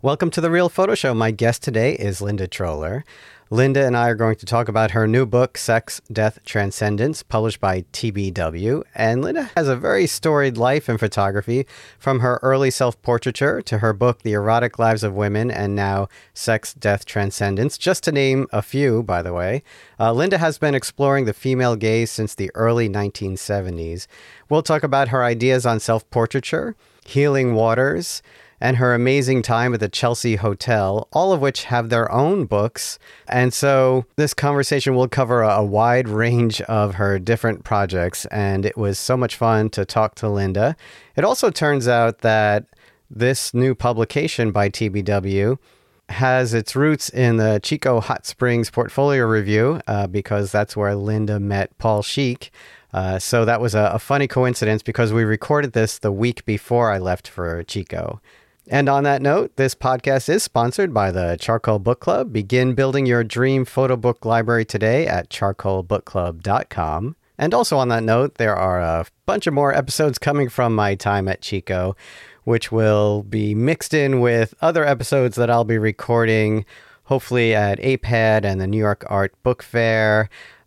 Welcome to The Real Photo Show. My guest today is Linda Troller. Linda and I are going to talk about her new book, Sex, Death, Transcendence, published by TBW. And Linda has a very storied life in photography, from her early self-portraiture to her book, The Erotic Lives of Women, and now Sex, Death, Transcendence, just to name a few, by the way. Linda has been exploring the female gaze since the early 1970s. We'll talk about her ideas on self-portraiture, healing waters, and her amazing time at the Chelsea Hotel, all of which have their own books. And so this conversation will cover a wide range of her different projects, and it was so much fun to talk to Linda. It also turns out that this new publication by TBW has its roots in the Chico Hot Springs Portfolio Review, because that's where Linda met Paul Sheik. So that was a funny coincidence because we recorded this the week before I left for Chico. And on that note, this podcast is sponsored by the Charcoal Book Club. Begin building your dream photo book library today at charcoalbookclub.com. And also on that note, there are a bunch of more episodes coming from my time at Chico, which will be mixed in with other episodes that I'll be recording, hopefully at APAD and the New York Art Book Fair.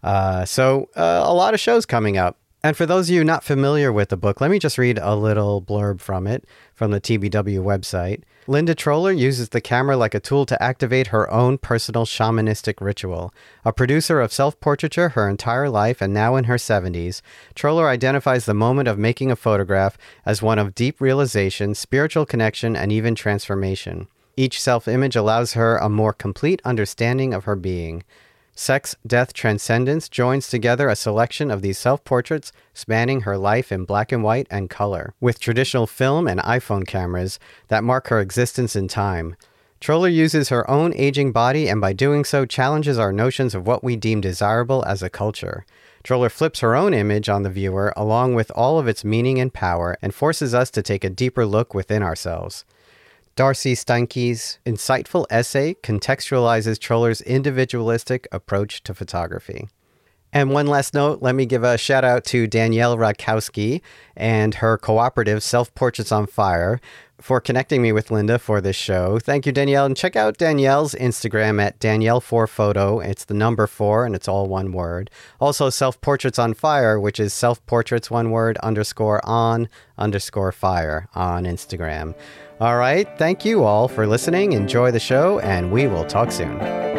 So a lot of shows coming up. And for those of you not familiar with the book, let me just read a little blurb from it, from the TBW website. Linda Troller uses the camera like a tool to activate her own personal shamanistic ritual. A producer of self-portraiture her entire life and now in her 70s, Troller identifies the moment of making a photograph as one of deep realization, spiritual connection, and even transformation. Each self-image allows her a more complete understanding of her being. Sex, Death, Transcendence joins together a selection of these self-portraits spanning her life in black and white and color, with traditional film and iPhone cameras that mark her existence in time. Troller uses her own aging body and by doing so challenges our notions of what we deem desirable as a culture. Troller flips her own image on the viewer along with all of its meaning and power and forces us to take a deeper look within ourselves. Darcy Steinke's insightful essay contextualizes Troller's individualistic approach to photography. And one last note, let me give a shout out to Danielle Rakowski and her cooperative Self-Portraits on Fire for connecting me with Linda for this show. Thank you, Danielle. And check out Danielle's Instagram at Danielle4Photo. It's the number 4 and it's all one word. Also Self-Portraits on Fire, which is self-portraits, one word, _on_fire on Instagram. All right. Thank you all for listening. Enjoy the show, and we will talk soon.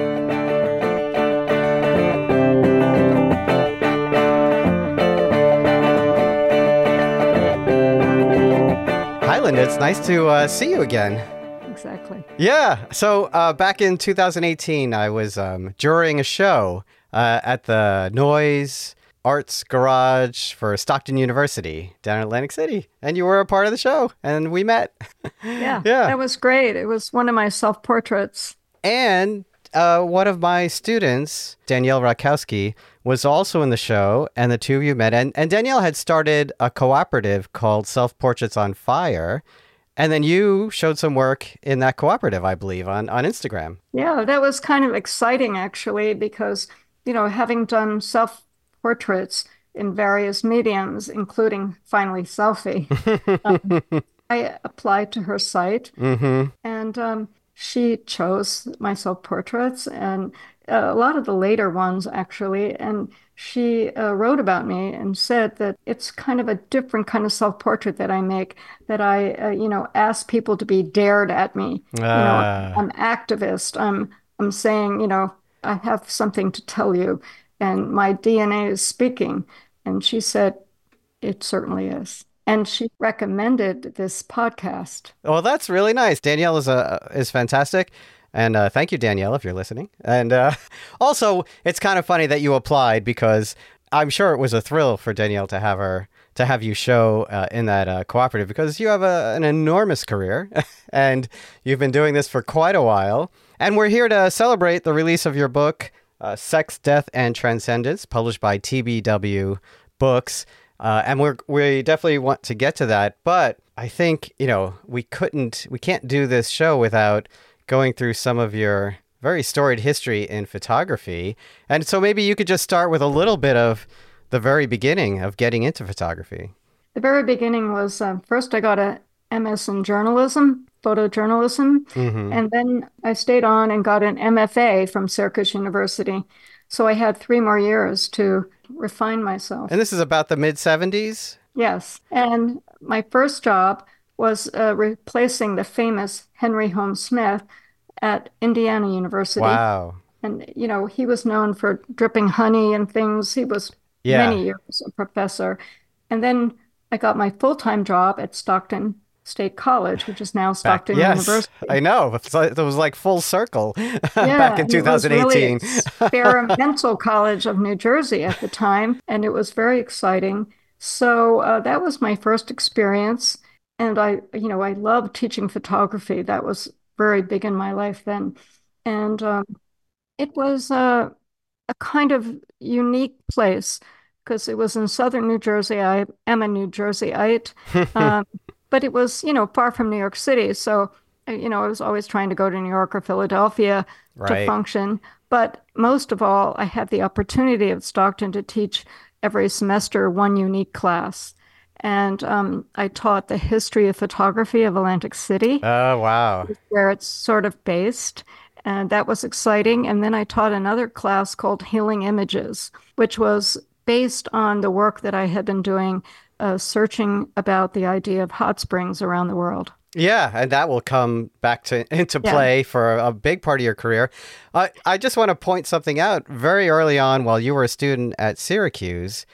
Hi, Linda. It's nice to see you again. Exactly. Yeah. So back in 2018, I was jurying a show at the Noise Arts Garage for Stockton University down in Atlantic City. And you were a part of the show, and we met. Yeah, that was great. It was one of my self-portraits. And one of my students, Danielle Rakowski, was also in the show, and the two of you met. And Danielle had started a cooperative called Self-Portraits on Fire. And then you showed some work in that cooperative, I believe, on Instagram. Yeah, that was kind of exciting, actually, because, having done self-portraits in various mediums, including finally selfie, I applied to her site, and she chose my self-portraits and a lot of the later ones, actually. And she wrote about me and said that it's kind of a different kind of self-portrait that I make, that I, ask people to be dared at me. I'm activist. I'm saying, I have something to tell you, and my DNA is speaking. And she said, it certainly is. And she recommended this podcast. Well, that's really nice. Danielle is fantastic. And thank you, Danielle, if you're listening. And also, it's kind of funny that you applied, because I'm sure it was a thrill for Danielle to have you show in that cooperative, because you have an enormous career and you've been doing this for quite a while. And we're here to celebrate the release of your book, Sex, Death, and Transcendence, published by TBW Books. And we definitely want to get to that. But I think, we can't do this show without going through some of your very storied history in photography. And so maybe you could just start with a little bit of the very beginning of getting into photography. The very beginning was, first I got a MS in journalism, photojournalism. Hmm. And then I stayed on and got an MFA from Syracuse University. So I had 3 more years to refine And myself. this is about the mid 70s? Yes. And my first job was replacing the famous Henry Holmes Smith at Indiana University. Wow. And, he was known for dripping honey and things. He was Yeah. many years a professor. And then I got my full-time job at Stockton State College, which is now Back, Stockton yes, University. I know. It was like full circle back Yeah, in and it was really 2018. experimental college of New Jersey at the time, and it was very exciting. So that was my first experience, and I loved teaching photography. That was very big in my life then, and it was a kind of unique place because it was in southern New Jersey. I am a New Jerseyite, um, but it was, far from New York City. So, I was always trying to go to New York or Philadelphia to Right. function. But most of all, I had the opportunity at Stockton to teach every semester one unique class. And I taught the history of photography of Atlantic City, Oh, wow. where it's sort of based. And that was exciting. And then I taught another class called Healing Images, which was based on the work that I had been doing, searching about the idea of hot springs around the world. Yeah, and that will come back to into Yeah, play for a big part of your career. I just want to point something out. Very early on, while you were a student at Syracuse,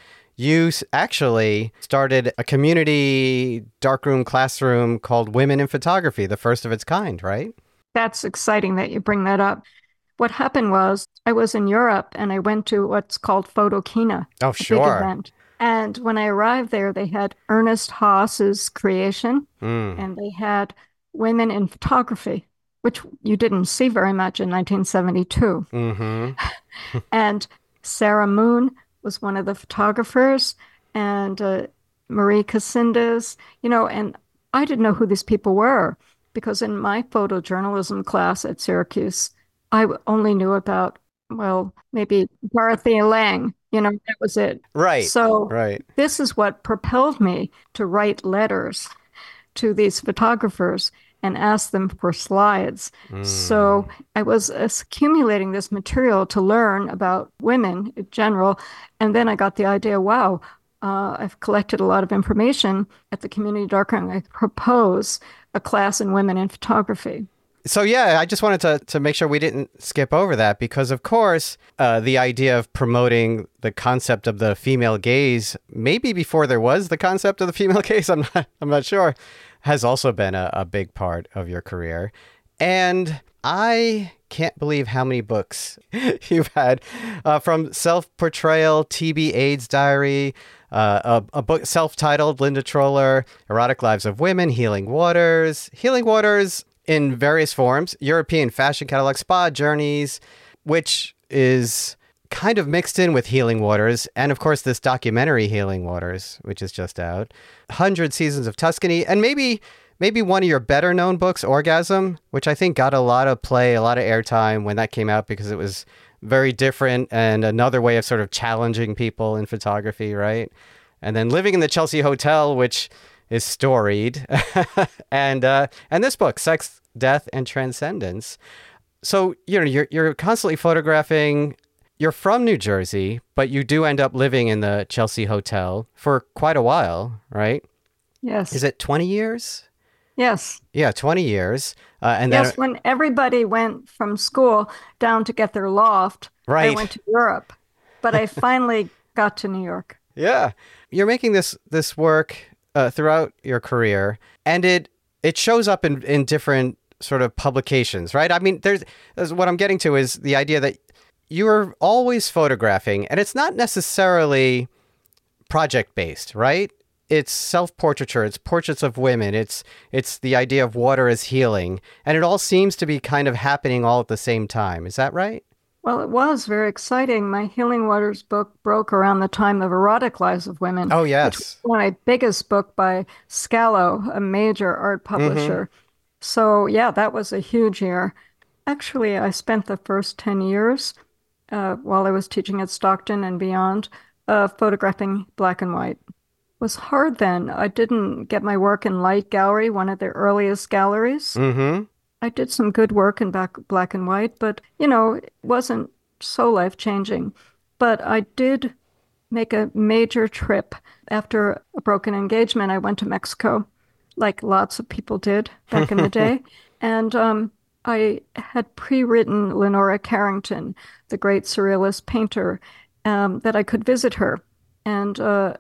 actually started a community darkroom classroom called Women in Photography, the first of its kind, right? that's exciting that you bring that up. What happened was I was in Europe and I went to what's called Photokina, Oh, a big sure. event. And when I arrived there, they had Ernest Haas's creation Mm. and they had women in photography, which you didn't see very much in 1972. Mm-hmm. And Sarah Moon was one of the photographers, and Marie Cassindas, and I didn't know who these people were because in my photojournalism class at Syracuse, only knew about, well, maybe Dorothea Lange, that was it. Right. So Right. this is what propelled me to write letters to these photographers and ask them for slides. So Mm. I was accumulating this material to learn about women in general. And then I got the idea, wow, I've collected a lot of information at the community darkroom. I propose a class in women in photography. So yeah, I just wanted to make sure we didn't skip over that because, of course, the idea of promoting the concept of the female gaze, maybe before there was the concept of the female gaze, I'm not sure, has also been a big part of your career. And I can't believe how many books you've had, from Self-Portrayal, TB AIDS Diary, a book self-titled Linda Troller, Erotic Lives of Women, Healing Waters in various forms, European Fashion Catalog, Spa Journeys, which is kind of mixed in with Healing Waters, and of course this documentary Healing Waters, which is just out, 100 Seasons of Tuscany, and maybe one of your better known books, Orgasm, which I think got a lot of play, a lot of airtime when that came out because it was very different and another way of sort of challenging people in photography, right? And then Living in the Chelsea Hotel, which is storied, and this book, Sex, Death, and Transcendence. So you're constantly photographing. You're from New Jersey, but you do end up living in the Chelsea Hotel for quite a while, right? Is Yes. it 20 years? Yes. Yeah, 20 years. And then, Yes. When everybody went from school down to get their loft, I right. went to Europe, but I finally got to New York. Yeah. You're making this work throughout your career, and it shows up in different sort of publications, right? I mean, there's what I'm getting to is the idea that you are always photographing, and it's not necessarily project based, right? It's self-portraiture, it's portraits of women, it's the idea of water as healing, and it all seems to be kind of happening all at the same time. Is that right? Well, it was very exciting. My Healing Waters book broke around the time of Erotic Lives of Women, Oh, which was yes. my biggest book by Scalo, a major art Mm-hmm. publisher. So, yeah, that was a huge year. Actually, I spent the first 10 years while I was teaching at Stockton and beyond, photographing black and white. was hard then. I didn't get my work in Light Gallery, one of the earliest galleries. Mm-hmm. I did some good work in black and white, but it wasn't so life-changing. But I did make a major trip. After a broken engagement, I went to Mexico, like lots of people did back in the day. And I had pre-written Lenora Carrington, the great surrealist painter, that I could visit her. And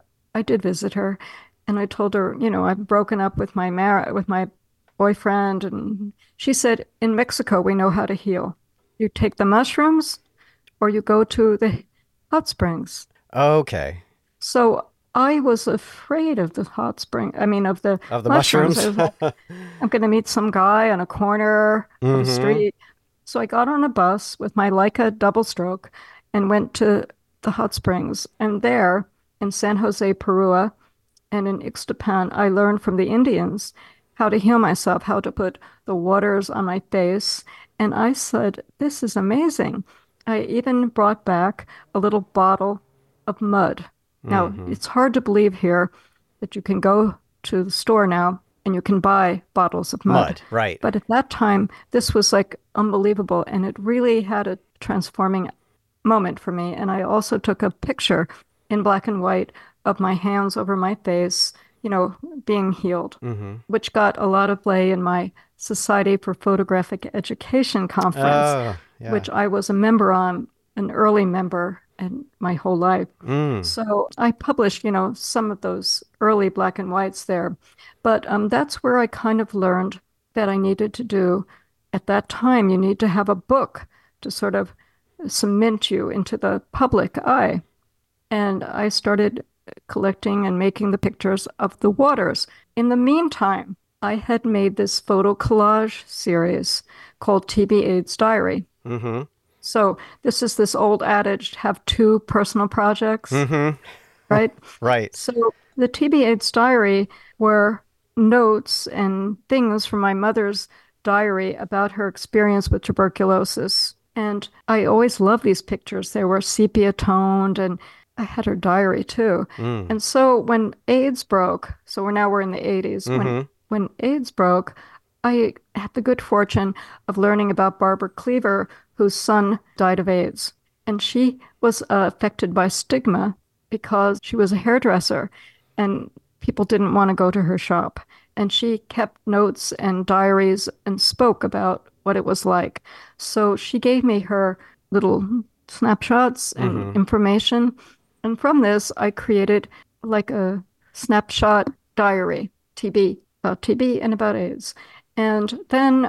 I did visit her. And I told her, I've broken up with my boyfriend. And she said, in Mexico, we know how to heal. You take the mushrooms or you go to the hot springs. Okay. So I was afraid of the hot spring. I mean, of the Of the mushrooms. I mushrooms? was like, I'm going to meet some guy on a corner of a Mm-hmm. street. So I got on a bus with my Leica double stroke and went to the hot springs. And there in San Jose, Peru, and in Ixtapan, I learned from the Indians how to heal myself, how to put the waters on my face. And I said, this is amazing. I even brought back a little bottle of mud. Now, Mm-hmm. it's hard to believe here that you can go to the store now and you can buy bottles of mud. Mud, right. But at that time, this was like unbelievable. And it really had a transforming moment for me. And I also took a picture in black and white of my hands over my face, being healed, Mm-hmm. which got a lot of play in my Society for Photographic Education conference, Oh, yeah. which I was a member on, an early member in my whole life. Mm. So I published, some of those early black and whites there. But that's where I kind of learned that I needed to do at that time, you need to have a book to sort of cement you into the public eye. And I started collecting and making the pictures of the waters. In the meantime, I had made this photo collage series called TB AIDS Diary. Mm-hmm. So this old adage, have two personal projects, Mm-hmm. right? Right. So the TB AIDS Diary were notes and things from my mother's diary about her experience with tuberculosis. And I always loved these pictures. They were sepia toned, and I had her diary too. Mm. And so when AIDS broke, so we're in the 80s, Mm-hmm. when AIDS broke, I had the good fortune of learning about Barbara Cleaver, whose son died of AIDS. And she was affected by stigma because she was a hairdresser and people didn't want to go to her shop. And she kept notes and diaries and spoke about what it was like. So she gave me her little snapshots and Mm-hmm. information. And from this, I created like a snapshot diary, TB, about TB and about AIDS. And then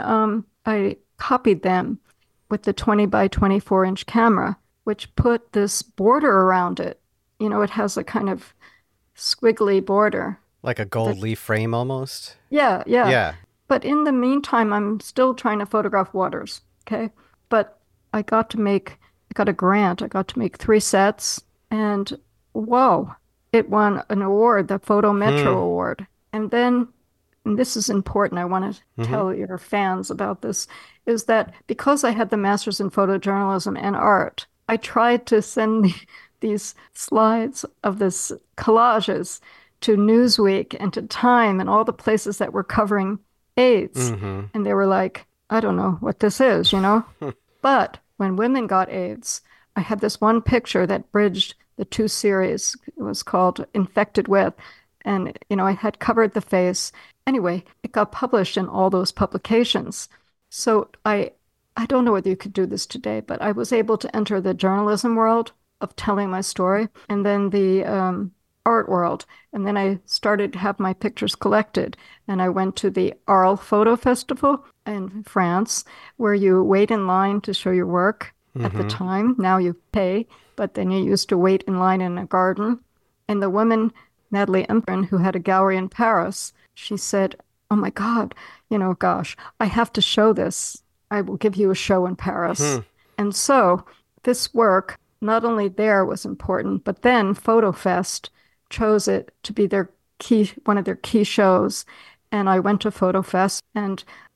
I copied them with the 20 by 24-inch camera, which put this border around it. It has a kind of squiggly border. Like a gold That, leaf frame almost. yeah, yeah. Yeah. But in the meantime, I'm still trying to photograph waters. Okay. But I got a grant. I got to make 3 sets. And whoa, it won an award, the Photo Metro Hmm. Award. And then, and this is important, I want to Mm-hmm. tell your fans about this, is that because I had the master's in photojournalism and art, I tried to send these slides of this collages to Newsweek and to Time and all the places that were covering AIDS. Mm-hmm. And they were like, I don't know what this is. But when women got AIDS, I had this one picture that bridged the two series. It was called Infected With. And, I had covered the face. Anyway, it got published in all those publications. So I don't know whether you could do this today, but I was able to enter the journalism world of telling my story and then the art world. And then I started to have my pictures collected. And I went to the Arles Photo Festival in France, where you wait in line to show your work at the Mm-hmm. time. Now you pay, but then you used to wait in line in a garden. And the woman, Natalie Imprén, who had a gallery in Paris, she said, oh my God, gosh, I have to show this. I will give you a show in Paris. Hmm. And so this work, not only there was important, but then PhotoFest chose it to be one of their key shows. And I went to PhotoFest and I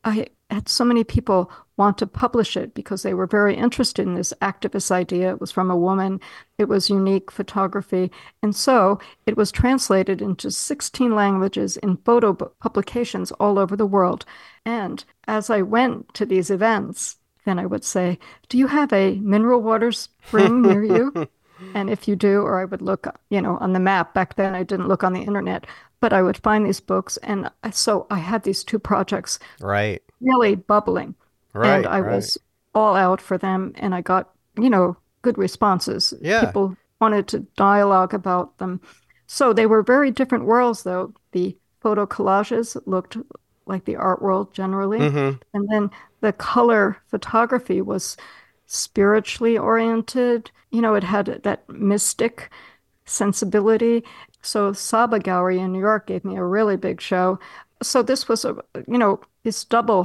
had so many people want to publish it because they were very interested in this activist idea. It was from a woman. It was unique photography. And so it was translated into 16 languages in photo publications all over the world. And as I went to these events, then I would say, do you have a mineral water spring near you? And if you do, or I would look, on the map. Back then, I didn't look on the internet, but I would find these books. And so I had these two projects Right. really bubbling. And Right. I Right. was all out for them. And I got, good responses. Yeah. People wanted to dialogue about them. So they were very different worlds, though. The photo collages looked like the art world generally. Hmm. And then the color photography was spiritually oriented. It had that mystic sensibility. So Saba Gallery in New York gave me a really big show. So this was this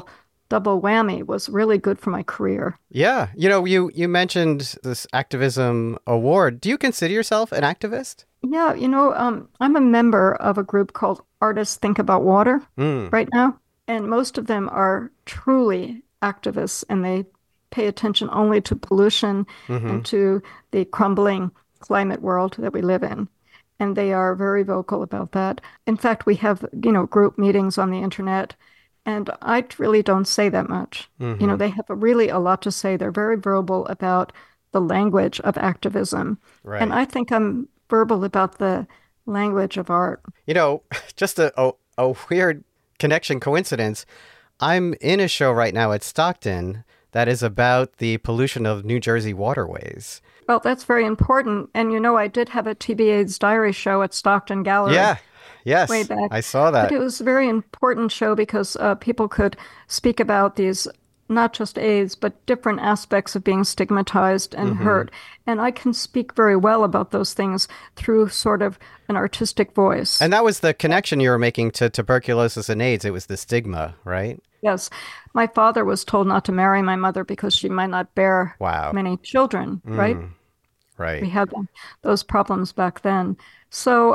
double whammy was really good for my career. Yeah. You mentioned this activism award. Do you consider yourself an activist? Yeah, I'm a member of a group called Artists Think About Water Mm. right now, and most of them are truly activists, and they pay attention only to pollution Hmm. and to the crumbling climate world that we live in. And they are very vocal about that. In fact, we have, group meetings on the internet, and I really don't say that much. Hmm. They have really a lot to say. They're very verbal about the language of activism. And Right. I think I'm verbal about the language of art. You know, just a weird connection coincidence. I'm in a show right now at Stockton that is about the pollution of New Jersey waterways. Well, that's very important. And I did have a TBA's Diary show at Stockton Gallery Yeah. way Yes. back. I saw But that. it was a very important show because people could speak about these, not just AIDS, but different aspects of being stigmatized and Hmm. hurt. And I can speak very well about those things through sort of an artistic voice. And that was the connection you were making to tuberculosis and AIDS. It was the stigma, right? Yes, my father was told not to marry my mother because she might not bear Wow. many children, right? Mm. Right. We had those problems back then. So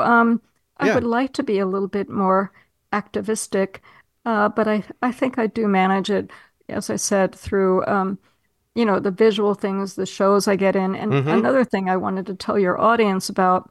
I Yeah. would like to be a little bit more activistic, but I think I do manage it, as I said, through the visual things, the shows I get in. And Hmm. another thing I wanted to tell your audience about,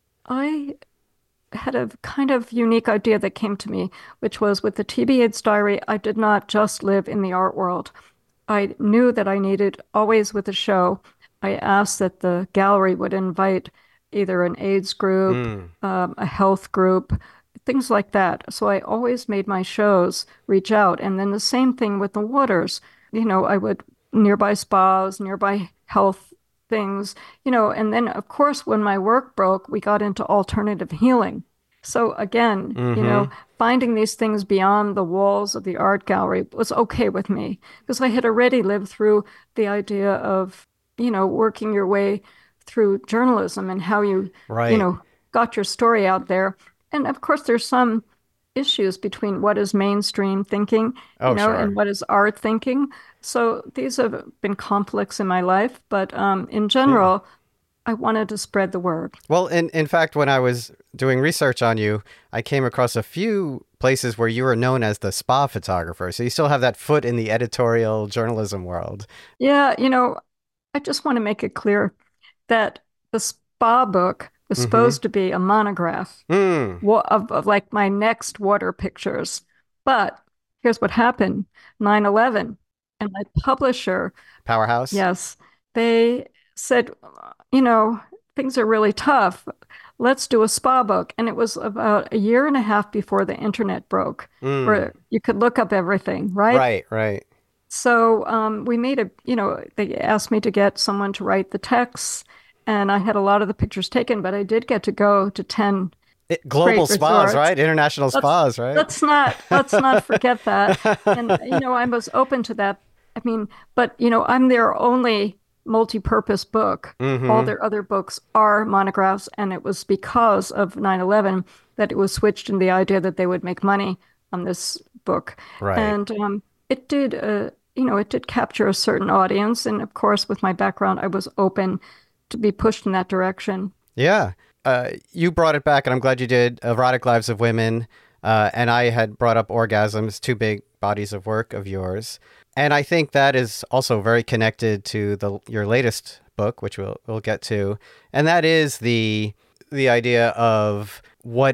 I had a kind of unique idea that came to me, which was with the TB AIDS Diary, I did not just live in the art world. I knew that I needed, always with a show, I asked that the gallery would invite either an AIDS group, Mm. a health group, things like that. So I always made my shows reach out. And then the same thing with the waters. I would nearby spas, nearby health things, and then of course when my work broke, we got into alternative healing. So again, Hmm. finding these things beyond the walls of the art gallery was okay with me because I had already lived through the idea of, working your way through journalism and how you Right. got your story out there. And of course, there's some issues between what is mainstream thinking, Oh, and sure. what is art thinking. So these have been conflicts in my life, but in Yeah. general, I wanted to spread the word. Well, in fact, when I was doing research on you, I came across a few places where you were known as the spa photographer. So you still have that foot in the editorial journalism world. Yeah, I just want to make it clear that the spa book was Hmm. supposed to be a monograph Mm. of like my next water pictures. But here's what happened, 9/11, and my publisher, Powerhouse. yes, they said, you know, things are really tough. Let's do a spa book. And it was about a year and a half before the internet broke, Mm. where you could look up everything, right? Right, right. So we made they asked me to get someone to write the texts, and I had a lot of the pictures taken, but I did get to go to 10 Global great spas, resorts. right? International Let's spas, right? let's not forget that. And I was open to that. I mean, but I'm their only multi-purpose book. All Hmm. their other books are monographs, and it was because of 9/11 that it was switched in the idea that they would make money on this book. Right. And it did it did capture a certain audience, and of course with my background I was open to be pushed in that direction. Yeah. You brought it back, and I'm glad you did. Erotic Lives of Women. And I had brought up orgasms, two big bodies of work of yours. And I think that is also very connected to your latest book, which we'll get to. And that is the idea of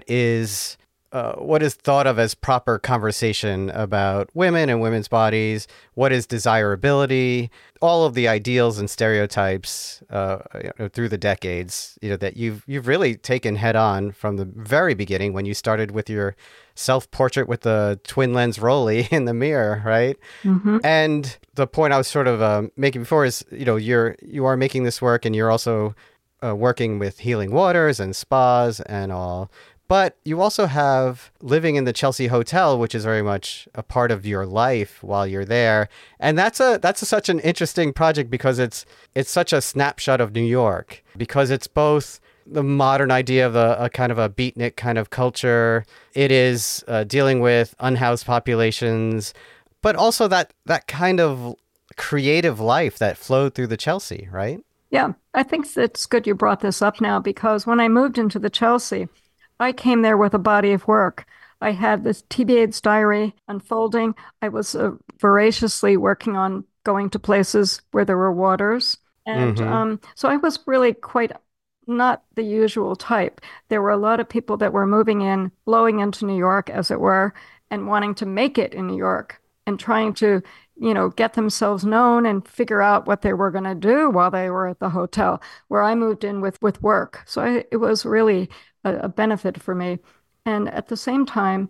what is thought of as proper conversation about women and women's bodies, what is desirability, all of the ideals and stereotypes through the decades, that you've really taken head on from the very beginning when you started with your self-portrait with the twin lens Rolly in the mirror, right? Mm-hmm. And the point I was sort of making before is, you are making this work, and you're also working with healing waters and spas and all. But you also have living in the Chelsea Hotel, which is very much a part of your life while you're there. And that's such an interesting project because it's such a snapshot of New York, because it's both the modern idea of a kind of a beatnik kind of culture. It is dealing with unhoused populations, but also that kind of creative life that flowed through the Chelsea, right? Yeah, I think it's good you brought this up now because when I moved into the Chelsea, I came there with a body of work. I had this TB AIDS diary unfolding. I was voraciously working on going to places where there were waters. And Mm-hmm. so I was really quite not the usual type. There were a lot of people that were moving in, blowing into New York, as it were, and wanting to make it in New York and trying to, get themselves known and figure out what they were going to do while they were at the hotel, where I moved in with work. So it was really a benefit for me. And at the same time,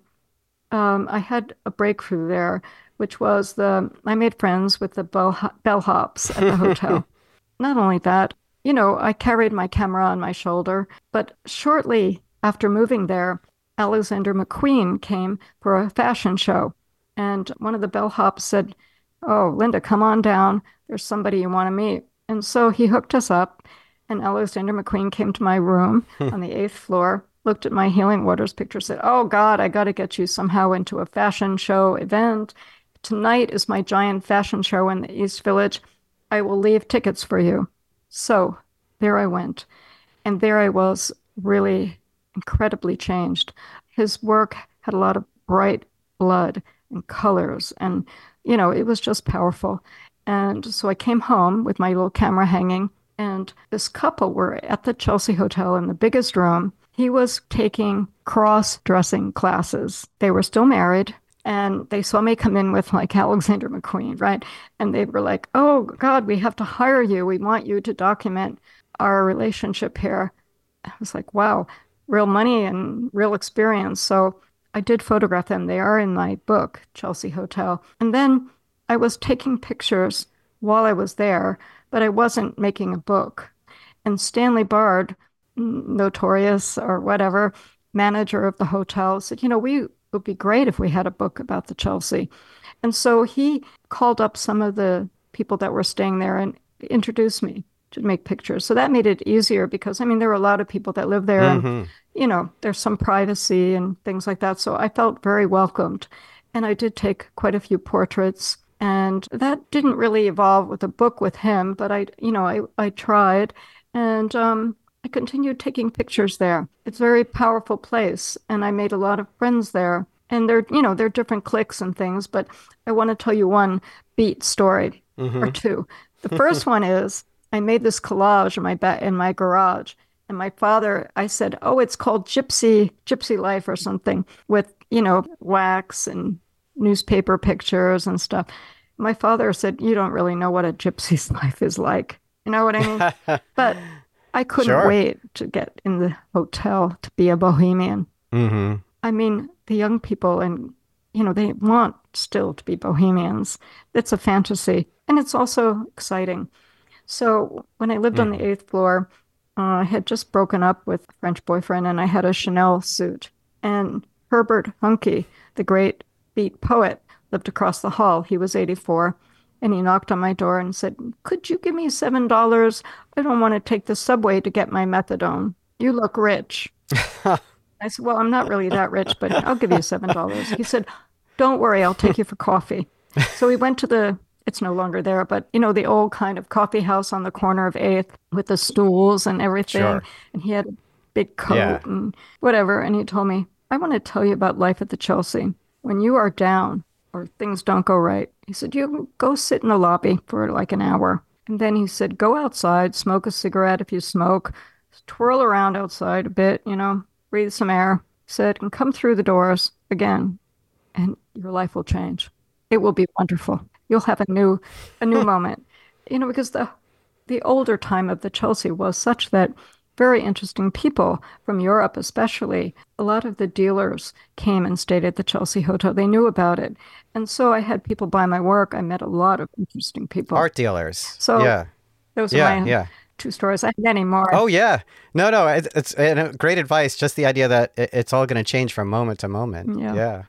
I had a breakthrough there, which was I made friends with the bellhops at the hotel. Not only that, I carried my camera on my shoulder, but shortly after moving there, Alexander McQueen came for a fashion show. And one of the bellhops said, "Oh, Linda, come on down. There's somebody you want to meet." And so he hooked us up, and Alexander McQueen came to my room on the eighth floor, looked at my Healing Waters picture, said, "Oh, God, I got to get you somehow into a fashion show event. Tonight is my giant fashion show in the East Village. I will leave tickets for you." So there I went. And there I was, really incredibly changed. His work had a lot of bright blood and colors, and, it was just powerful. And so I came home with my little camera hanging, and this couple were at the Chelsea Hotel in the biggest room. He was taking cross-dressing classes. They were still married, and they saw me come in with like Alexander McQueen, right? And they were like, "Oh, God, we have to hire you. We want you to document our relationship here." I was like, wow, real money and real experience. So I did photograph them. They are in my book, Chelsea Hotel. And then I was taking pictures while I was there, but I wasn't making a book. And Stanley Bard, notorious or whatever, manager of the hotel, said, we would be great if we had a book about the Chelsea. And so he called up some of the people that were staying there and introduced me to make pictures. So that made it easier because, there were a lot of people that live there and, Mm-hmm. there's some privacy and things like that. So I felt very welcomed. And I did take quite a few portraits. And that didn't really evolve with a book with him, but I tried. And I continued taking pictures there. It's a very powerful place. And I made a lot of friends there. And they're different cliques and things, but I want to tell you one beat story or Mm-hmm. two. The first one is I made this collage in my garage. And my father, I said, "Oh, it's called Gypsy Life or something," with, wax and newspaper pictures and stuff. My father said, "You don't really know what a gypsy's life is like." You know what I mean? But I couldn't Sure. wait to get in the hotel to be a bohemian. Mm-hmm. The young people and, they want still to be bohemians. It's a fantasy and it's also exciting. So when I lived on the Mm-hmm. eighth floor, I had just broken up with a French boyfriend and I had a Chanel suit. And Herbert Huncke, the great beat poet, lived across the hall. He was 84. And he knocked on my door and said, "Could you give me $7? I don't want to take the subway to get my methadone. You look rich." I said, "Well, I'm not really that rich, but I'll give you $7." He said, "Don't worry, I'll take you for coffee." So we went to it's no longer there, but the old kind of coffee house on the corner of 8th with the stools and everything. Sure. And he had a big Yeah. coat and whatever. And he told me, "I want to tell you about life at the Chelsea. When you are down or things don't go right. He said, you go sit in the lobby for like an hour. And then he said, go outside, smoke a cigarette if you smoke, twirl around outside a bit, breathe some air. He said, and come through the doors again, and your life will change. It will be wonderful. You'll have a new moment. Because the older time of the Chelsea was such that very interesting people from Europe, especially, a lot of the dealers came and stayed at the Chelsea Hotel. They knew about it. And so I had people buy my work. I met a lot of interesting people. Art dealers. So Yeah. those are Yeah. my Yeah. two stories. I have many more. Oh, yeah. No, no. It's great advice. Just the idea that it's all going to change from moment to moment. Yeah. Yeah.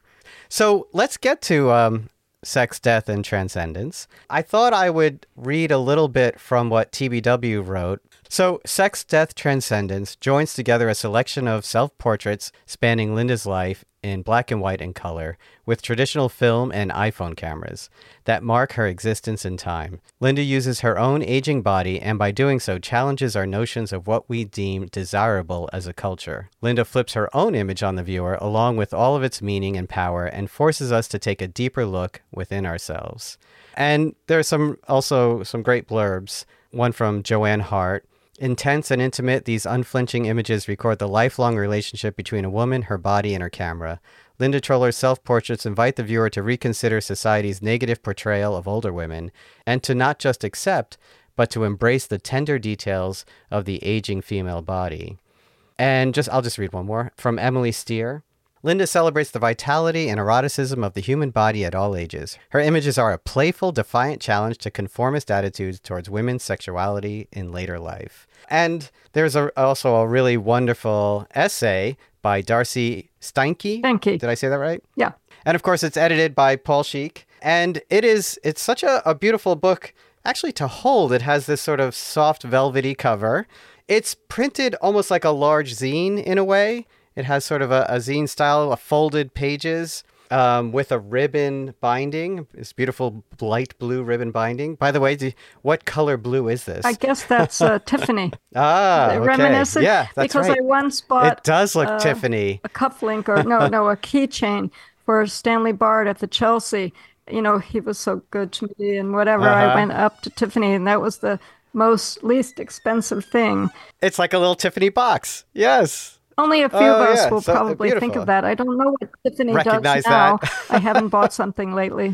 So let's get to Sex, Death, and Transcendence. I thought I would read a little bit from what TBW wrote. So, Sex, Death, Transcendence joins together a selection of self-portraits spanning Linda's life in black and white and color, with traditional film and iPhone cameras that mark her existence in time. Linda uses her own aging body and by doing so challenges our notions of what we deem desirable as a culture. Linda flips her own image on the viewer along with all of its meaning and power and forces us to take a deeper look within ourselves. And there's also some great blurbs, one from Joanne Hart. Intense and intimate, these unflinching images record the lifelong relationship between a woman, her body, and her camera. Linda Troller's self-portraits invite the viewer to reconsider society's negative portrayal of older women, and to not just accept, but to embrace the tender details of the aging female body. And I'll just read one more from Emily Steer. Linda celebrates the vitality and eroticism of the human body at all ages. Her images are a playful, defiant challenge to conformist attitudes towards women's sexuality in later life. And there's also a really wonderful essay by Darcy Steinke. Steinke. Did I say that right? Yeah. And of course, it's edited by Paul Sheik. And it's such a beautiful book, actually, to hold. It has this sort of soft, velvety cover. It's printed almost like a large zine in a way. It has sort of a zine style, folded pages with a ribbon binding. This beautiful light blue ribbon binding. By the way, what color blue is this? I guess that's Tiffany. Okay. Reminiscent. Yeah, that's because right. I once bought It does look Tiffany. a cufflink or a keychain for Stanley Bard at the Chelsea. He was so good to me and whatever. I went up to Tiffany and that was the least expensive thing. It's like a little Tiffany box. Yes. Only a few of us will So probably think beautiful. of that. I don't know what Tiffany Recognize does now. that. I haven't bought something lately.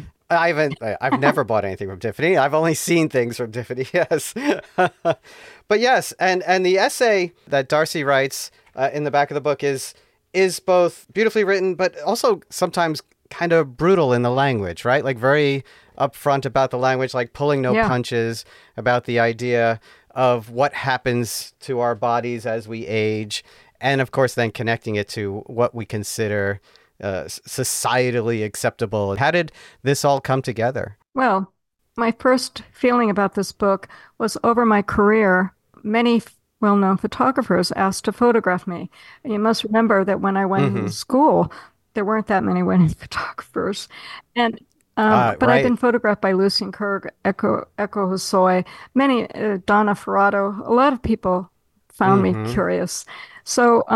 I've never bought anything from Tiffany. I've only seen things from Tiffany. Yes. But yes, and the essay that Darcy writes in the back of the book is both beautifully written, but also sometimes kind of brutal in the language, right? Like very upfront about the language, like pulling no punches about the idea of what happens to our bodies as we age. And of course, then connecting it to what we consider societally acceptable. How did this all come together? Well, my first feeling about this book was over my career. Many well-known photographers asked to photograph me. And you must remember that when I went to school, there weren't that many women photographers. And but right. I've been photographed by Lucien Kerr, Echo Hosoi, many, Donna Ferrato. A lot of people found me curious. So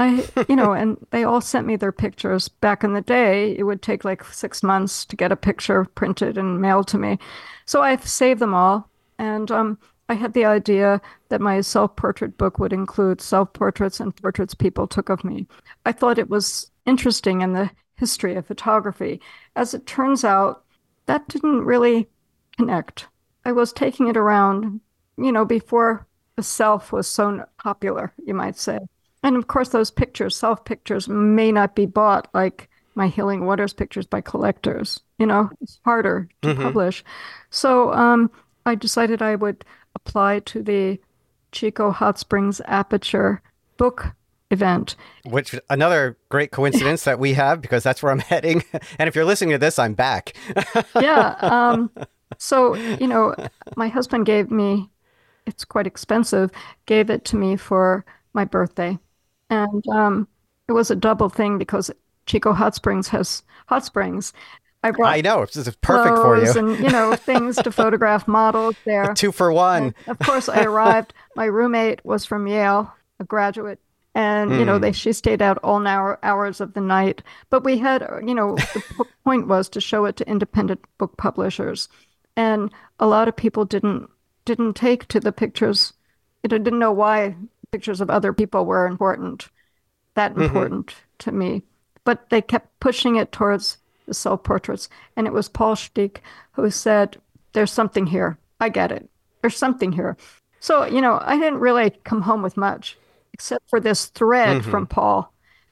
and they all sent me their pictures. Back in the day, it would take like 6 months to get a picture printed and mailed to me. So I've saved them all. And I had the idea that my self-portrait book would include self-portraits and portraits people took of me. I thought it was interesting in the history of photography. As it turns out, that didn't really connect. I was taking it around, before the self was so popular, you might say. And of course, those pictures, self pictures, may not be bought like my Healing Waters pictures by collectors. It's harder to publish. So I decided I would apply to the Chico Hot Springs Aperture book event. Which another great coincidence that we have, because that's where I'm heading. And if you're listening to this, I'm back. Yeah. So, my husband gave me, it's quite expensive, gave it to me for my birthday. And it was a double thing because Chico Hot Springs has hot springs. I know, this is perfect for you. And, things to photograph models there. A 2 for 1. And of course, I arrived. My roommate was from Yale, a graduate. And, Mm. she stayed out all hours of the night. But we had, the point was to show it to independent book publishers. And a lot of people didn't take to the pictures. Didn't know why pictures of other people were that Hmm. important to me. But they kept pushing it towards the self-portraits. And it was Paul Stich who said, there's something here. I get it. There's something here. So, I didn't really come home with much except for this thread Hmm. from Paul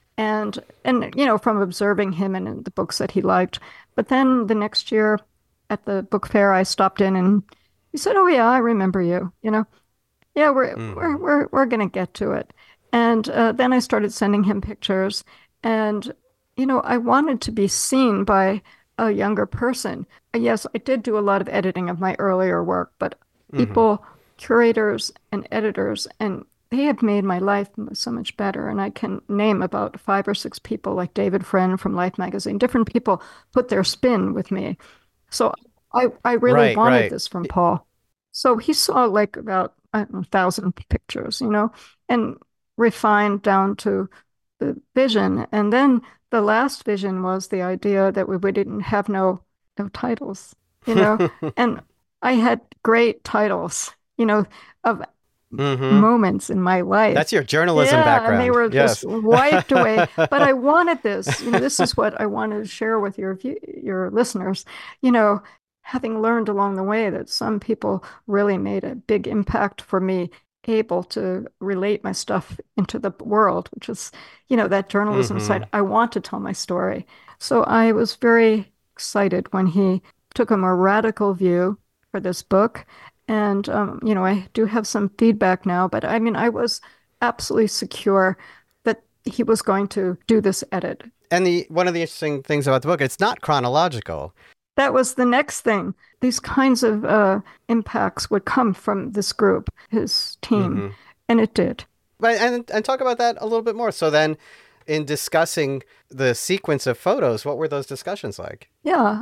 and from observing him and the books that he liked. But then the next year at the book fair, I stopped in and he said, "Oh yeah, I remember you. Yeah, Hmm. we're gonna get to it." And then I started sending him pictures, and I wanted to be seen by a younger person. Yes, I did do a lot of editing of my earlier work, but Hmm. people, curators and editors, and they have made my life so much better. And I can name about 5 or 6 people, like David Friend from Life magazine. Different people put their spin with me. So I really Right, wanted right. this from Paul. So he saw like about, I don't know, 1,000 pictures, and refined down to the vision. And then the last vision was the idea that we didn't have no titles, you know, and I had great titles, of Hmm. moments in my life. That's your journalism Yeah, and they background. were just Yes. wiped away. But I wanted this. This is what I wanted to share with your listeners. You know, having learned along the way that some people really made a big impact for me, able to relate my stuff into the world, which is, that journalism side. Hmm. I want to tell my story. So I was very excited when he took a more radical view for this book. And, I do have some feedback now, but I mean, I was absolutely secure that he was going to do this edit. And the one of the interesting things about the book, it's not chronological. That was the next thing. These kinds of impacts would come from this group, his team, Hmm. and it did. But and talk about that a little bit more. So then, in discussing the sequence of photos, what were those discussions like? Yeah.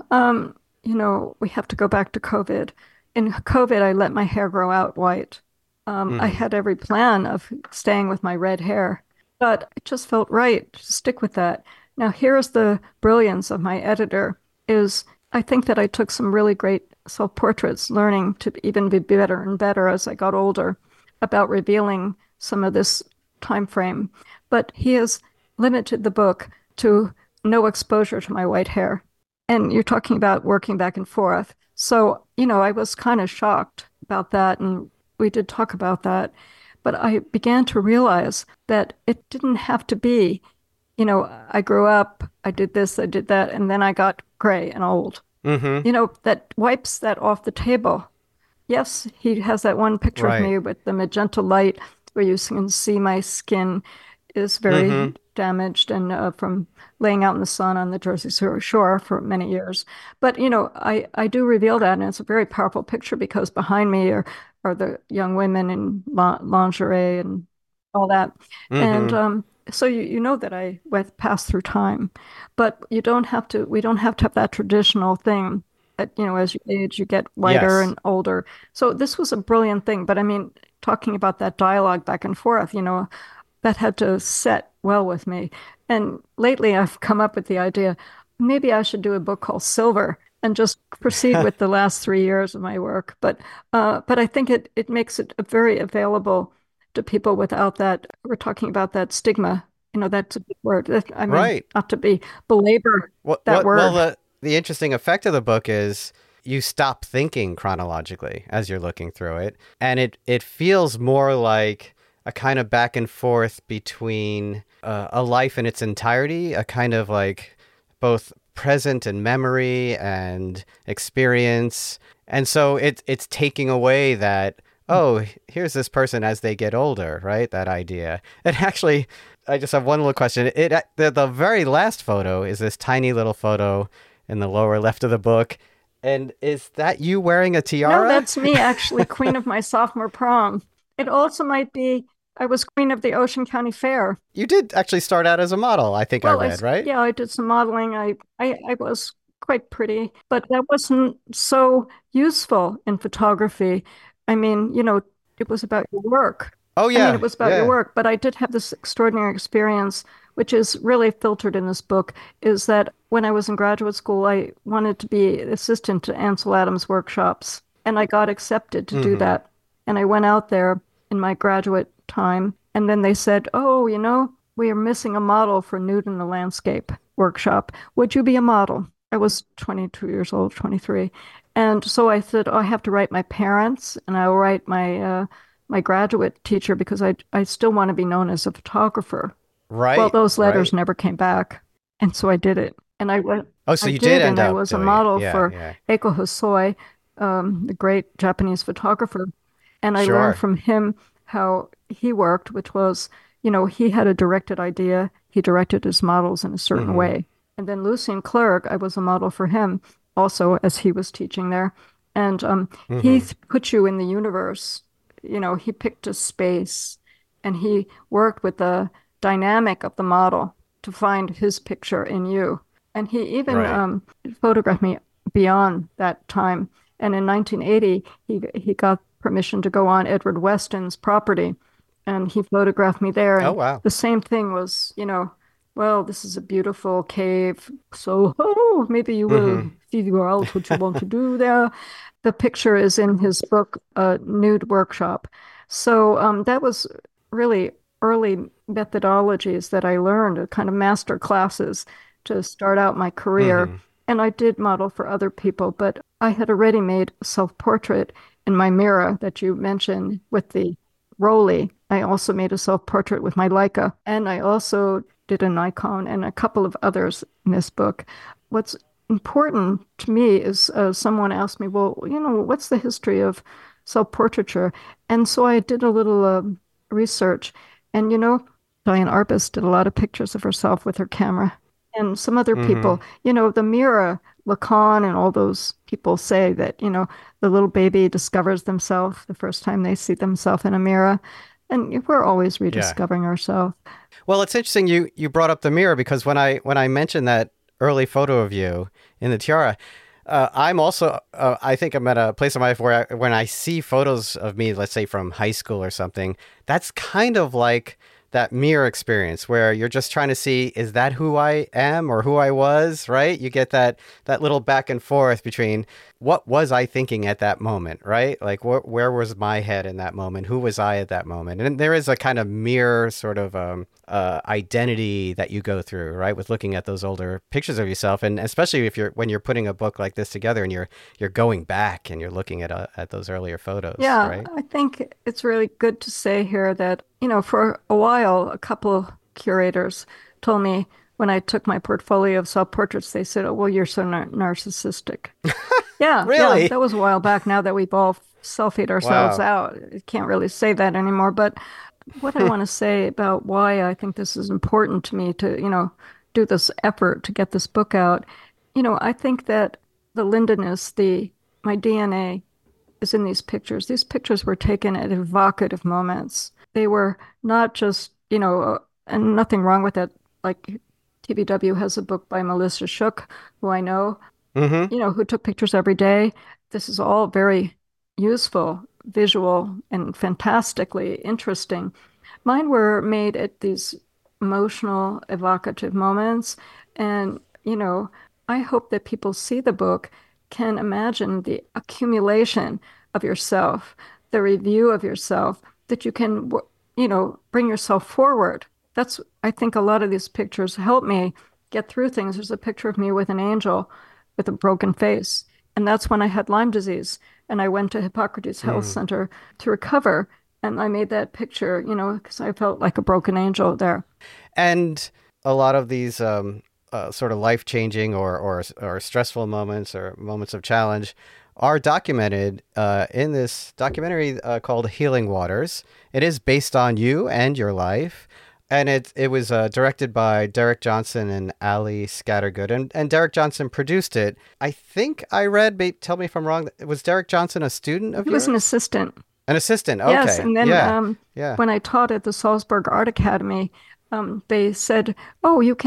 We have to go back to COVID. In COVID, I let my hair grow out white. I Hmm. had every plan of staying with my red hair, but it just felt right to stick with that. Now, here's the brilliance of my editor is I think that I took some really great self-portraits, learning to even be better and better as I got older about revealing some of this time frame. But he has limited the book to no exposure to my white hair. And you're talking about working back and forth. So, I was kind of shocked about that. And we did talk about that. But I began to realize that it didn't have to be, I grew up, I did this, I did that, and then I got gray and old. Hmm. That wipes that off the table. Yes, he has that one picture of Right. me with the magenta light where you can see my skin is very Hmm. damaged and from laying out in the sun on the Jersey Shore for many years. But I do reveal that, and it's a very powerful picture because behind me are the young women in lingerie and all that. And Hmm. so you know that I went past through time, but you don't have to. We don't have to have that traditional thing that as you age, you get whiter Yes. and older. So this was a brilliant thing. But I mean, talking about that dialogue back and forth, that had to set well with me. And lately, I've come up with the idea maybe I should do a book called Silver and just proceed with the last 3 years of my work. But I think it makes it very available to people without that. We're talking about that stigma. That's a big word. I mean, Right. not to be belabor that Well, word. the interesting effect of the book is you stop thinking chronologically as you're looking through it, and it feels more like a kind of back and forth between a life in its entirety, a kind of like both present and memory and experience. And so it's taking away that, oh, here's this person as they get older, right? That idea. And actually, I just have one little question. The very last photo is this tiny little photo in the lower left of the book. And is that you wearing a No, tiara? that's me actually, queen of my sophomore prom. It also might be I was queen of the Ocean County Fair. You did actually start out as a model, I think I Well, read, right? yeah, I did some modeling. I was quite pretty, but that wasn't so useful in photography. I mean, it was about your work. Oh I mean, yeah, it was about your yeah. work, but I did have this extraordinary experience, which is really filtered in this book, is that when I was in graduate school, I wanted to be assistant to Ansel Adams workshops, and I got accepted to do Mm-hmm. that. And I went out there in my graduate time, and then they said, "Oh, we are missing a model for Nude in the Landscape workshop. Would you be a model?" I was 22 years old, 23. And so I said, oh, I have to write my parents and I'll write my graduate teacher because I still want to be known as a photographer. Well, Right, those letters right. never came back. And so I did it. And Oh, so I you did did, end and I up was a doing it. model Yeah, for yeah. Eiko Hosoi, the great Japanese photographer. And I learned Sure. from him how he worked, which was, he had a directed idea. He directed his models in a certain Mm-hmm. way. And then Lucien Clerc, I was a model for him also as he was teaching there. And he Mm-hmm. put you in the universe. He picked a space and he worked with the dynamic of the model to find his picture in you. And he even Right. photographed me beyond that time. And in 1980, he got permission to go on Edward Weston's property, and he photographed me there. Oh And wow. the same thing was, well, this is a beautiful cave. So, oh, maybe you will Mm-hmm. figure out what you want to do there. The picture is in his book, Nude Workshop. So that was really early methodologies that I learned, kind of master classes to start out my career. Mm-hmm. And I did model for other people, but I had already made a self-portrait in my mirror that you mentioned with the Rollei. I also made a self-portrait with my Leica, and I also did a Nikon and a couple of others in this book. What's important to me is someone asked me, well, what's the history of self-portraiture? And so I did a little research, and Diane Arbus did a lot of pictures of herself with her camera. And some other Mm-hmm. people, the mirror, Lacan, and all those people say that, the little baby discovers themselves the first time they see themselves in a mirror. And we're always Yeah. rediscovering ourselves. Well, it's interesting you brought up the mirror because when I mentioned that early photo of you in the tiara, I'm also I think I'm at a place in my life where when I see photos of me, let's say from high school or something, that's kind of like that mirror experience where you're just trying to see, is that who I am or who I was, right? You get that little back and forth between what was I thinking at that moment, right? Like where was my head in that moment? Who was I at that moment? And there is a kind of mirror sort of identity that you go through, right, with looking at those older pictures of yourself, and especially if when you're putting a book like this together and you're going back and you're looking at those earlier photos, Yeah, right? I think it's really good to say here that, for a while, a couple curators told me when I took my portfolio of self-portraits, they said, oh, well, you're so narcissistic. Yeah, yeah, Really? that was a while back. Now that we've all selfied ourselves Wow. out, I can't really say that anymore. But what I want to say about why I think this is important to me to, do this effort to get this book out, I think that the Lindenness, my DNA is in these pictures. These pictures were taken at evocative moments. They were not just, and nothing wrong with it. Like TBW has a book by Melissa Shook, who I know, Mm-hmm. who took pictures every day. This is all very useful, visual, and fantastically interesting. Mine were made at these emotional, evocative moments. And, I hope that people see the book, can imagine the accumulation of yourself, the review of yourself, that you can, bring yourself forward. I think a lot of these pictures help me get through things. There's a picture of me with an angel with a broken face. And that's when I had Lyme disease. And I went to Hippocrates Health Mm. Center to recover. And I made that picture, because I felt like a broken angel there. And a lot of these sort of life changing or stressful moments or moments of challenge are documented in this documentary called Healing Waters. It is based on you and your life. And it was directed by Derek Johnson and Ali Scattergood. And Derek Johnson produced it. I think I read, tell me if I'm wrong, was Derek Johnson a student of He was an yours? assistant. An assistant. Yes. Okay. And then Yeah. Yeah. when I taught at the Salzburg Art Academy, they said, oh, you can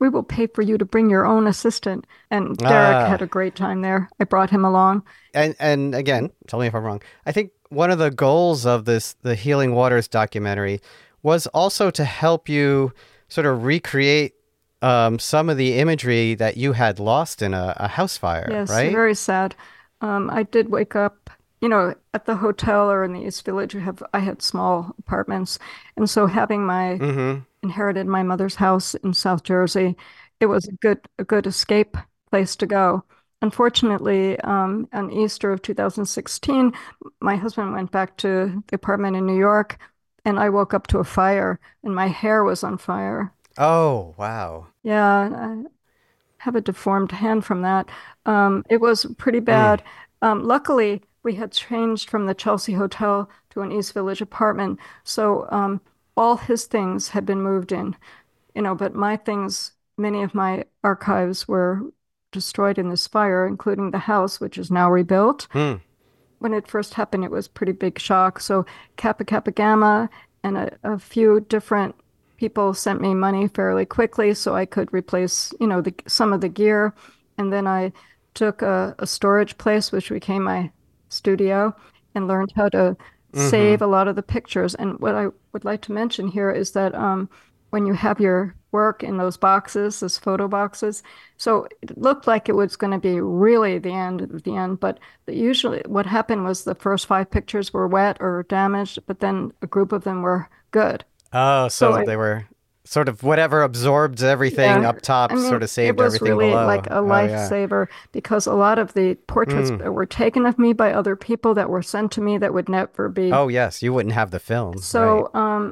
we will pay for you to bring your own assistant. And Derek had Ah, a great time there. I brought him along. and again, tell me if I'm wrong. I think one of the goals of the Healing Waters documentary was also to help you sort of recreate some of the imagery that you had lost in a house fire, Yes, right? very sad. I did wake up, at the hotel or in the East Village. I had small apartments, and so having my Mm-hmm. inherited my mother's house in South Jersey, it was a good escape place to go. Unfortunately, on Easter of 2016, my husband went back to the apartment in New York, and I woke up to a fire, and my hair was on fire. Oh, wow. Yeah, have a deformed hand from that. It was pretty Mm. bad. Luckily, we had changed from the Chelsea Hotel to an East Village apartment, so all his things had been moved in, but my things, many of my archives were destroyed in this fire, including the house, which is now rebuilt. Hmm. When it first happened, it was a pretty big shock. So Kappa Kappa Gamma and a few different people sent me money fairly quickly so I could replace, some of the gear. And then I took a storage place, which became my studio, and learned how to Mm-hmm. save a lot of the pictures. And what I would like to mention here is that when you have your work in those boxes, those photo boxes, so it looked like it was going to be really the end of the end, but usually what happened was the first five pictures were wet or damaged, but then a group of them were good. Oh, So so they were sort of whatever absorbed everything yeah, up I top, mean, sort of it saved was everything really below. like a Oh, yeah. lifesaver because a lot of the portraits Mm. that were taken of me by other people that were sent to me that would never be. Oh, yes. You wouldn't have the film, right? So,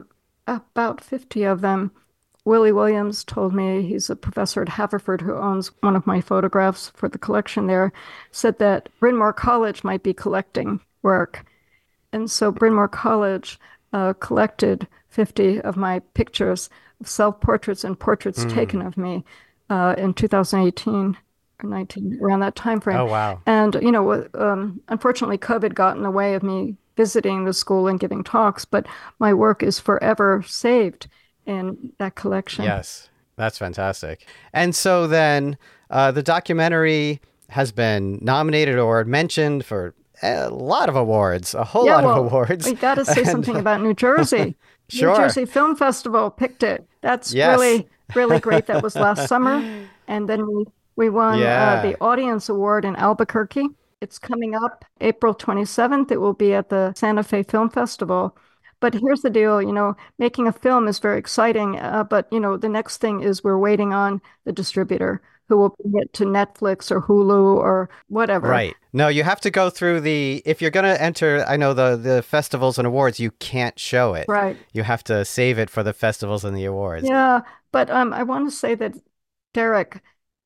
about 50 of them. Willie Williams told me, he's a professor at Haverford who owns one of my photographs for the collection there, said that Bryn Mawr College might be collecting work. And so Bryn Mawr College collected 50 of my pictures of self-portraits and portraits taken Mm. of me in 2018 or 19, around that time frame. Oh, wow. And, unfortunately, COVID got in the way of me visiting the school and giving talks, but my work is forever saved in that collection. Yes. That's fantastic. And so then the documentary has been nominated or mentioned for a lot of awards, a whole Yeah, lot of well, awards. we got to say And something about New Jersey. New sure. Jersey Film Festival picked it. That's Yes. really, really great. That was last summer. And then we won the Yeah. Audience Award in Albuquerque. It's coming up April 27th. It will be at the Santa Fe Film Festival. But here's the deal, making a film is very exciting. But, the next thing is we're waiting on the distributor who will bring it to Netflix or Hulu or whatever. Right. No, you have to go through if you're going to enter, I know the festivals and awards, you can't show it. Right. You have to save it for the festivals and the awards. Yeah, but I want to say that Derek,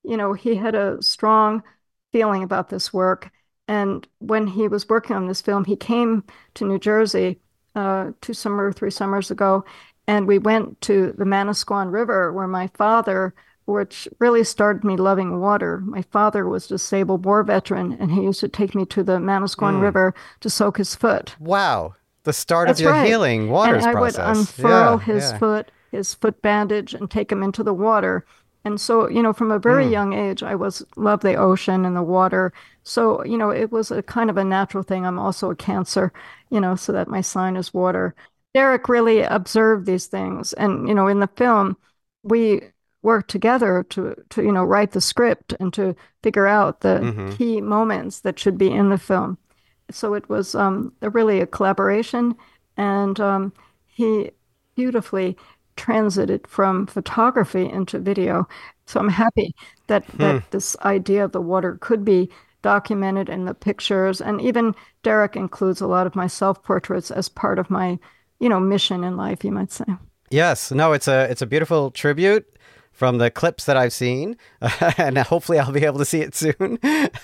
he had a strong feeling about this work. And when he was working on this film, he came to New Jersey 3 summers ago, and we went to the Manasquan River, where my father, which really started me loving water. My father was a disabled war veteran, and he used to take me to the Manasquan Mm. River to soak his foot. Wow. The start of That's your right. healing And waters I would process. unfurl Yeah. his Yeah. foot bandage, and take him into the water. And so, from a very Mm. young age, I was love the ocean and the water. So, it was a kind of a natural thing. I'm also a Cancer, so that my sign is water. Derek really observed these things. And, in the film, we worked together to, write the script and to figure out the Hmm. key moments that should be in the film. So it was really a collaboration, and he beautifully transited from photography into video. So I'm happy that this idea of the water could be documented in the pictures, and even Derek includes a lot of my self-portraits as part of my, mission in life, you might say. Yes, no, it's a beautiful tribute from the clips that I've seen, and hopefully I'll be able to see it soon.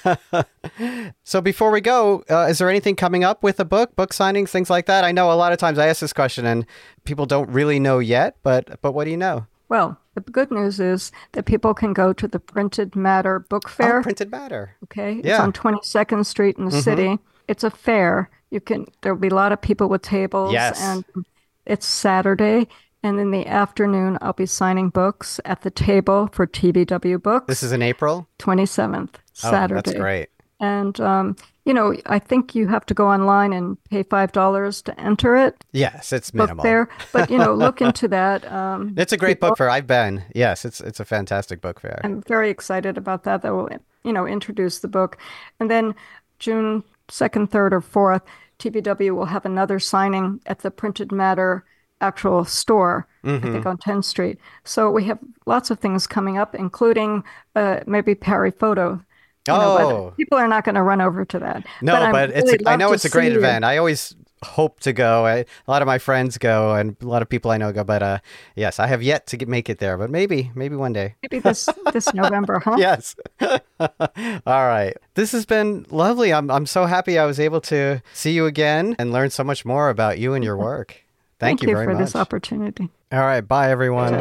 So before we go, is there anything coming up with the book signings, things like that? I know a lot of times I ask this question and people don't really know yet, but what do you know? Well, the good news is that people can go to the Printed Matter Book Oh, Fair. printed matter. Okay, it's Yeah. on 22nd Street in the Mm-hmm. city. It's a fair. There'll be a lot of people with tables, Yes. and it's Saturday. And in the afternoon, I'll be signing books at the table for TBW This Books, is in April? 27th, Oh, that's Saturday. great. And, I think you have to go online and pay $5 to enter it, Yes, it's book minimal. there. But, look into that. It's a great book fair. I've been. Yes, it's a fantastic book fair. I'm very excited about that. That will, introduce the book. And then June 2nd, 3rd, or 4th, TBW will have another signing at the Printed Matter actual store, I think on 10th Street. So we have lots of things coming up, including maybe Perry Photo. But Oh, people are not going to run over to that. no, But but really I love know to it's a great see you. event. I always hope to go. A lot of my friends go, and a lot of people I know go. But yes, I have yet to make it there. But maybe one day. Maybe this November, huh? Yes. All right. This has been lovely. I'm so happy I was able to see you again and learn so much more about you and your work. Thank you very for much. this opportunity. All right. Bye, everyone.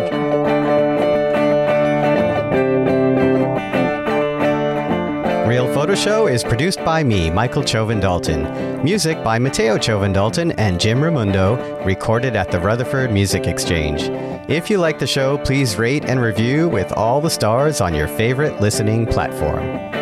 Real Photo Show is produced by me, Michael Chovan Dalton. Music by Matteo Chovan Dalton and Jim Raimundo, recorded at the Rutherford Music Exchange. If you like the show, please rate and review with all the stars on your favorite listening platform.